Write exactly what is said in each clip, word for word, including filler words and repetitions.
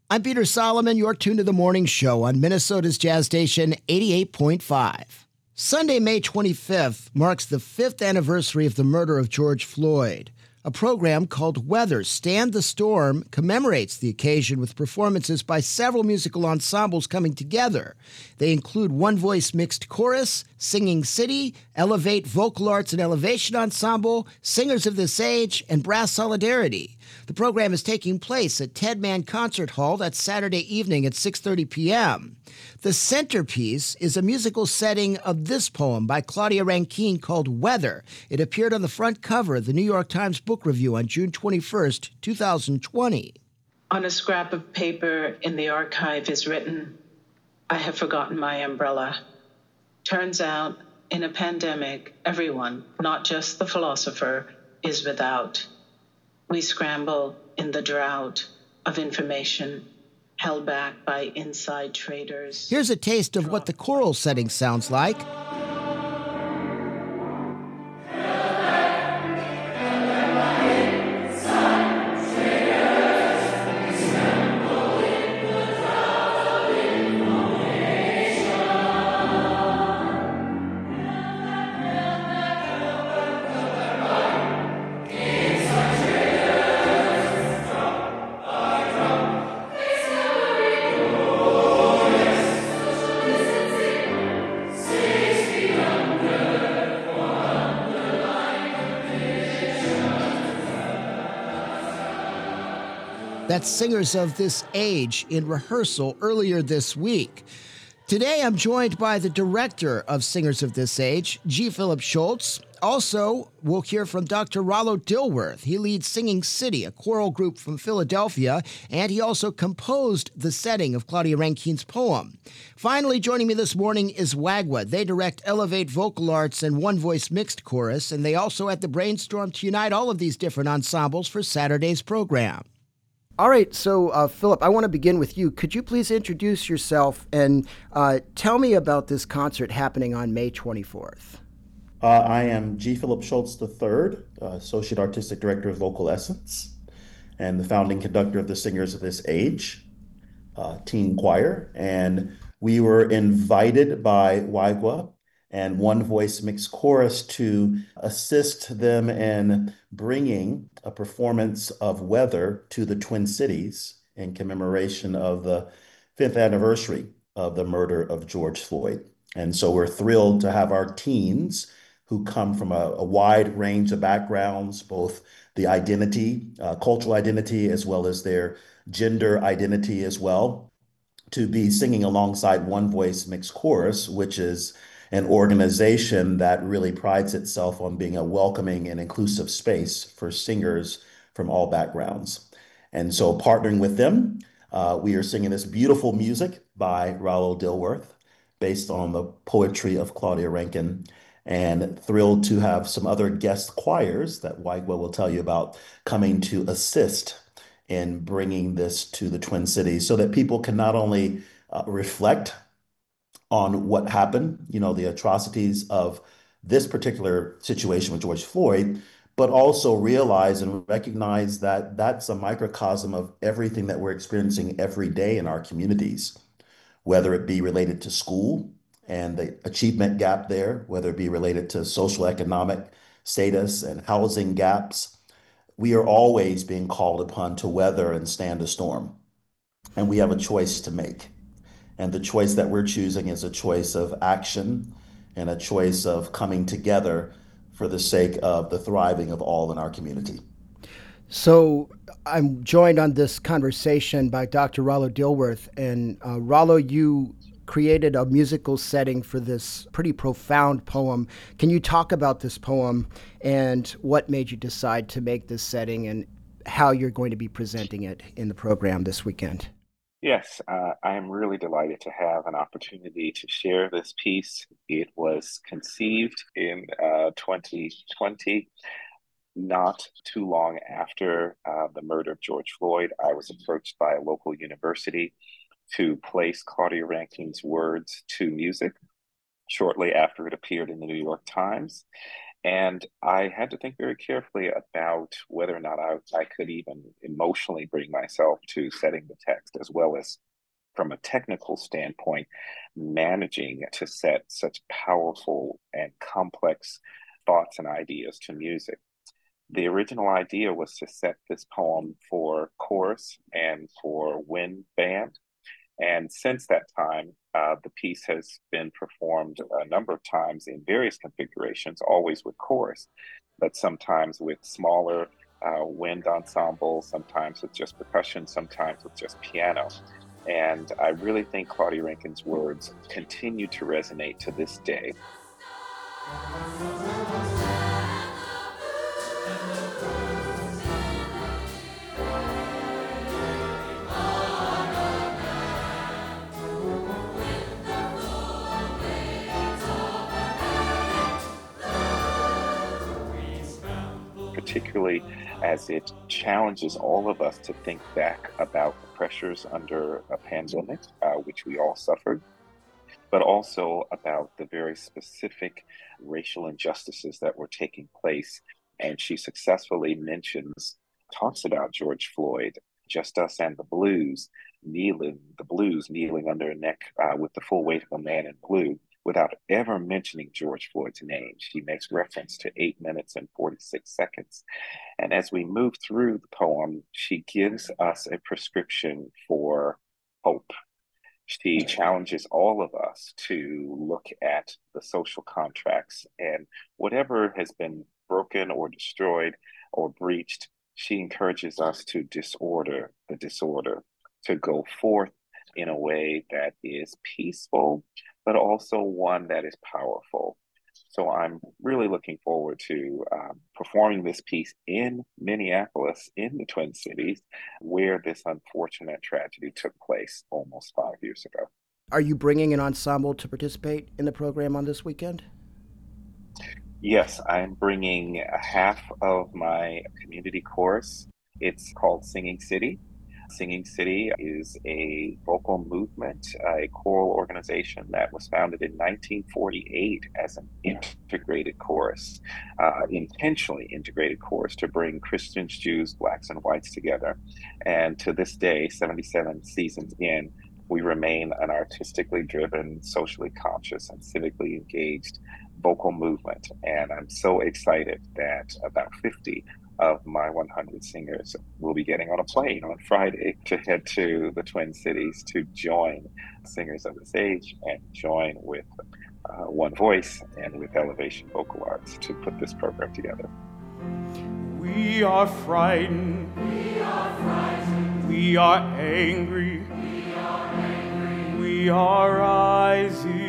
I'm Peter Solomon. You're tuned to the morning show on Minnesota's Jazz Station eighty-eight point five. Sunday, May twenty-fifth, marks the fifth anniversary of the murder of George Floyd. A program called Weather, Stand the Storm commemorates the occasion with performances by several musical ensembles coming together. They include One Voice Mixed Chorus, Singing City, Elevate Vocal Arts and Elevation Ensemble, Singers of This Age, and Brass Solidarity. The program is taking place at Ted Mann Concert Hall. That's Saturday evening at six thirty p.m. The centerpiece is a musical setting of this poem by Claudia Rankine called Weather. It appeared on the front cover of the New York Times Book Review on June twenty-first, two thousand twenty. On a scrap of paper in the archive is written, "I have forgotten my umbrella." Turns out, in a pandemic, everyone, not just the philosopher, is without. We scramble in the drought of information held back by inside traders. Here's a taste of what the choral setting sounds like. That's Singers of This Age in rehearsal earlier this week. Today, I'm joined by the director of Singers of This Age, G. Philip Schultz. Also, we'll hear from Doctor Rollo Dilworth. He leads Singing City, a choral group from Philadelphia, and he also composed the setting of Claudia Rankine's poem. Finally, joining me this morning is WAGWA. They direct Elevate Vocal Arts and One Voice Mixed Chorus, and they also had the brainstorm to unite all of these different ensembles for Saturday's program. All right, so uh, Philip, I want to begin with you. Could you please introduce yourself and uh, tell me about this concert happening on May twenty-fourth? Uh, I am G. Philip Schultz the third, uh, Associate Artistic Director of Vocal Essence, and the founding conductor of the Singers of This Age uh, teen choir. And we were invited by WAGWA and One Voice Mixed Chorus to assist them in bringing a performance of Weather to the Twin Cities in commemoration of the fifth anniversary of the murder of George Floyd. And so we're thrilled to have our teens who come from a, a wide range of backgrounds, both the identity, uh, cultural identity, as well as their gender identity as well, to be singing alongside One Voice Mixed Chorus, which is an organization that really prides itself on being a welcoming and inclusive space for singers from all backgrounds. And so partnering with them, uh, we are singing this beautiful music by Rollo Dilworth, based on the poetry of Claudia Rankine, and thrilled to have some other guest choirs that WAGWA will tell you about coming to assist in bringing this to the Twin Cities so that people can not only uh, reflect on what happened, you know, the atrocities of this particular situation with George Floyd, but also realize and recognize that that's a microcosm of everything that we're experiencing every day in our communities, whether it be related to school and the achievement gap there, whether it be related to social economic status and housing gaps. We are always being called upon to weather and stand a storm, and we have a choice to make. And the choice that we're choosing is a choice of action and a choice of coming together for the sake of the thriving of all in our community. So I'm joined on this conversation by Doctor Rollo Dilworth. And uh, Rollo, you created a musical setting for this pretty profound poem. Can you talk about this poem and what made you decide to make this setting and how you're going to be presenting it in the program this weekend? Yes, uh, I am really delighted to have an opportunity to share this piece. It was conceived in uh, twenty twenty, not too long after uh, the murder of George Floyd. I was approached by a local university to place Claudia Rankine's words to music shortly after it appeared in the New York Times. And I had to think very carefully about whether or not I, I could even emotionally bring myself to setting the text, as well as from a technical standpoint, managing to set such powerful and complex thoughts and ideas to music. The original idea was to set this poem for chorus and for wind band. And since that time, uh, the piece has been performed a number of times in various configurations, always with chorus, but sometimes with smaller uh, wind ensembles, sometimes with just percussion, sometimes with just piano. And I really think Claudia Rankine's words continue to resonate to this day. Particularly as it challenges all of us to think back about the pressures under a pandemic, uh, which we all suffered, but also about the very specific racial injustices that were taking place. And she successfully mentions, talks about George Floyd, Just Us and the Blues, kneeling, the blues kneeling under a neck uh, with the full weight of a man in blue, without ever mentioning George Floyd's name. She makes reference to eight minutes and forty-six seconds. And as we move through the poem, she gives us a prescription for hope. She challenges all of us to look at the social contracts, and whatever has been broken or destroyed or breached, she encourages us to disorder the disorder, to go forth in a way that is peaceful, but also one that is powerful. So I'm really looking forward to um, performing this piece in Minneapolis, in the Twin Cities, where this unfortunate tragedy took place almost five years ago. Are you bringing an ensemble to participate in the program on this weekend? Yes, I'm bringing a half of my community chorus. It's called Singing City. Singing City is a vocal movement, a choral organization that was founded in nineteen forty-eight as an integrated chorus, uh, intentionally integrated chorus to bring Christians, Jews, Blacks, and Whites together. And to this day, seventy-seven seasons in, we remain an artistically driven, socially conscious, and civically engaged vocal movement. And I'm so excited that about fifty of my one hundred singers will be getting on a plane on Friday to head to the Twin Cities to join Singers of This Age and join with uh, One Voice and with Elevation Vocal Arts to put this program together. We are frightened. We are frightened. We are angry. We are angry. We are rising.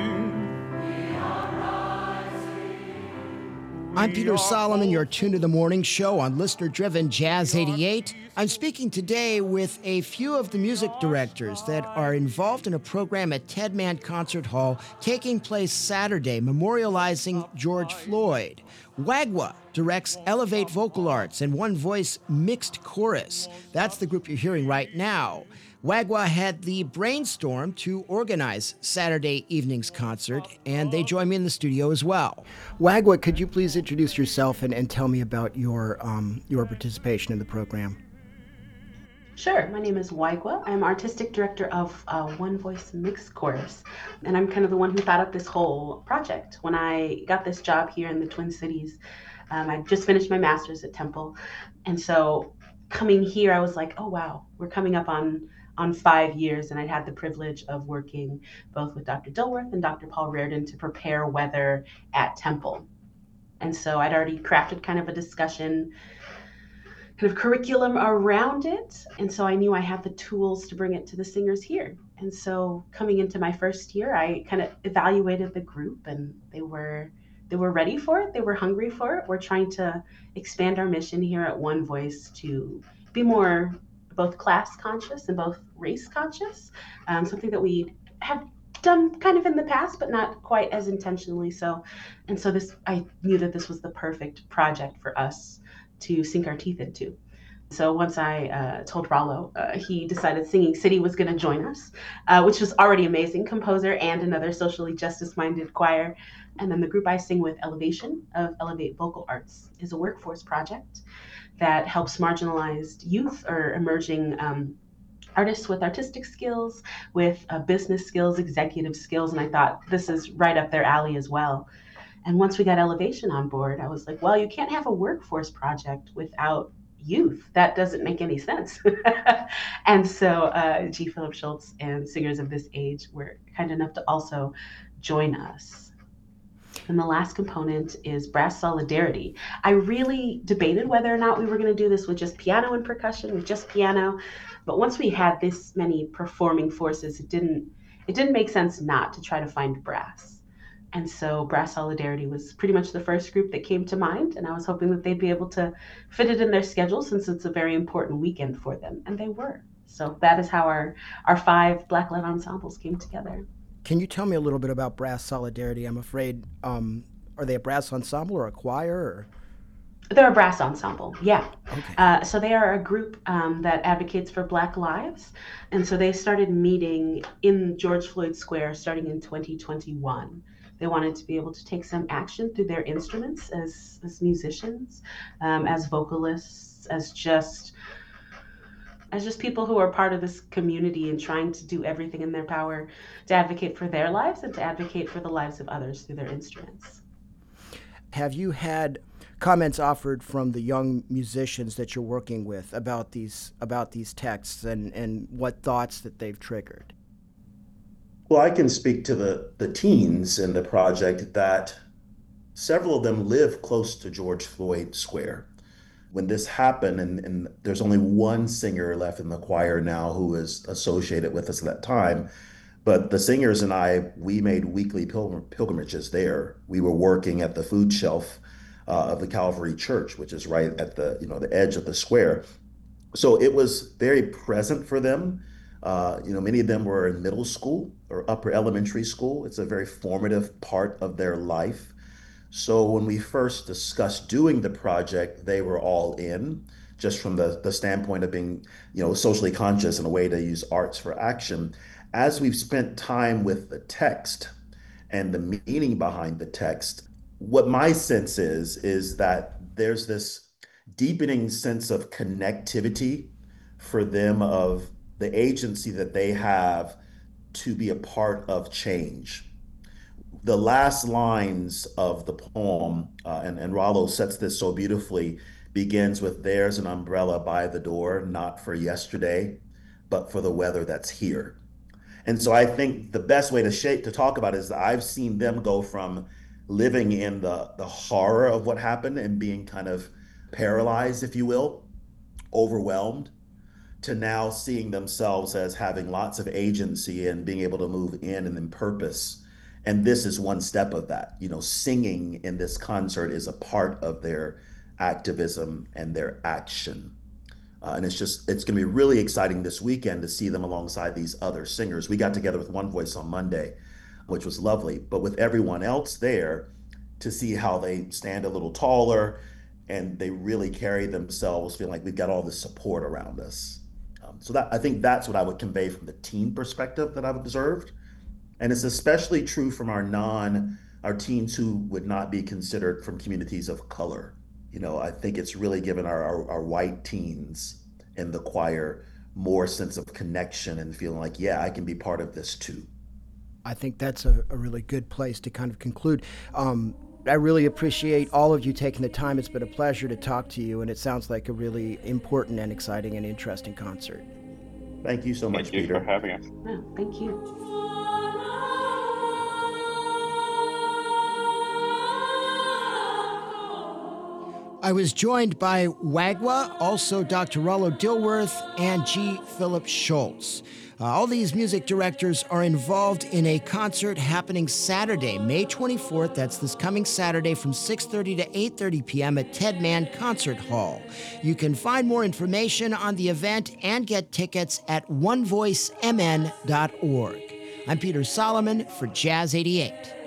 I'm Peter Solomon. You're tuned to the morning show on listener-driven Jazz eighty-eight. I'm speaking today with a few of the music directors that are involved in a program at Ted Mann Concert Hall taking place Saturday, memorializing George Floyd. Wagwa directs Elevate Vocal Arts and One Voice Mixed Chorus. That's the group you're hearing right now. Wagwa had the brainstorm to organize Saturday evening's concert, and they join me in the studio as well. Wagwa, could you please introduce yourself and, and tell me about your um, your participation in the program? Sure. My name is Wagwa. I'm artistic director of uh, One Voice Mixed Chorus, and I'm kind of the one who thought up this whole project. When I got this job here in the Twin Cities, um, I just finished my master's at Temple, and so coming here, I was like, oh wow, we're coming up on on five years, and I'd had the privilege of working both with Doctor Dilworth and Doctor Paul Reardon to prepare weather at Temple. And so I'd already crafted kind of a discussion, kind of curriculum around it. And so I knew I had the tools to bring it to the singers here. And so coming into my first year, I kind of evaluated the group, and they were they were ready for it. They were hungry for it. We're trying to expand our mission here at One Voice to be more both class conscious and both race conscious, um, something that we have done kind of in the past, but not quite as intentionally so. And so this, I knew that this was the perfect project for us to sink our teeth into. So once I uh, told Rollo, uh, he decided Singing City was going to join us, uh, which was already amazing. Composer and another socially justice-minded choir. And then the group I sing with, Elevation of Elevate Vocal Arts, is a workforce project that helps marginalized youth or emerging um, artists with artistic skills, with uh, business skills, executive skills. And I thought this is right up their alley as well. And once we got Elevation on board, I was like, well, you can't have a workforce project without youth. That doesn't make any sense. And so uh, G. Philip Schultz and Singers of This Age were kind enough to also join us. And the last component is brass solidarity. I really debated whether or not we were going to do this with just piano and percussion, with just piano. But once we had this many performing forces, it didn't it didn't make sense not to try to find brass. And so Brass Solidarity was pretty much the first group that came to mind. And I was hoping that they'd be able to fit it in their schedule since it's a very important weekend for them. And they were. So that is how our, our five Black-led ensembles came together. Can you tell me a little bit about Brass Solidarity? I'm afraid, um, are they a brass ensemble or a choir? Or? They're a brass ensemble, yeah. Okay. Uh, so they are a group um, that advocates for Black lives. And so they started meeting in George Floyd Square starting in twenty twenty-one. They wanted to be able to take some action through their instruments as, as musicians, um, as vocalists, as just as just people who are part of this community and trying to do everything in their power to advocate for their lives and to advocate for the lives of others through their instruments. Have you had comments offered from the young musicians that you're working with about these about these texts and, and what thoughts that they've triggered? Well, I can speak to the, the teens in the project that several of them live close to George Floyd Square. When this happened, and, and there's only one singer left in the choir now who is associated with us at that time, but the singers and I, we made weekly pilgrim, pilgrimages there. We were working at the food shelf uh, of the Calvary Church, which is right at the, you know, the edge of the square. So it was very present for them. Uh, you know, many of them were in middle school or upper elementary school. It's a very formative part of their life. So when we first discussed doing the project, they were all in, just from the, the standpoint of being, you know, socially conscious and a way to use arts for action. As we've spent time with the text and the meaning behind the text, what my sense is, is that there's this deepening sense of connectivity for them, of the agency that they have to be a part of change. The last lines of the poem, uh, and, and Rollo sets this so beautifully, begins with, "There's an umbrella by the door, not for yesterday, but for the weather that's here." And so I think the best way to shape to talk about it is that I've seen them go from living in the, the horror of what happened and being kind of paralyzed, if you will, overwhelmed, to now seeing themselves as having lots of agency and being able to move in and in purpose. And this is one step of that. You know, singing in this concert is a part of their activism and their action. Uh, and it's just, it's gonna be really exciting this weekend to see them alongside these other singers. We got together with One Voice on Monday, which was lovely, but with everyone else there, to see how they stand a little taller and they really carry themselves feeling like we've got all this support around us. Um, so that, I think that's what I would convey from the teen perspective that I've observed. And it's especially true from our non, our teens who would not be considered from communities of color. You know, I think it's really given our, our, our white teens in the choir more sense of connection and feeling like, yeah, I can be part of this too. I think that's a, a really good place to kind of conclude. Um, I really appreciate all of you taking the time. It's been a pleasure to talk to you, and it sounds like a really important and exciting and interesting concert. Thank you so much, Thank you Peter. for having us. Yeah, thank you. I was joined by Wagwa, also Doctor Rollo Dilworth, and G. Philip Schultz. Uh, all these music directors are involved in a concert happening Saturday, May twenty-fourth. That's this coming Saturday from six thirty to eight thirty p.m. at Ted Mann Concert Hall. You can find more information on the event and get tickets at one voice m n dot org. I'm Peter Solomon for Jazz eighty-eight.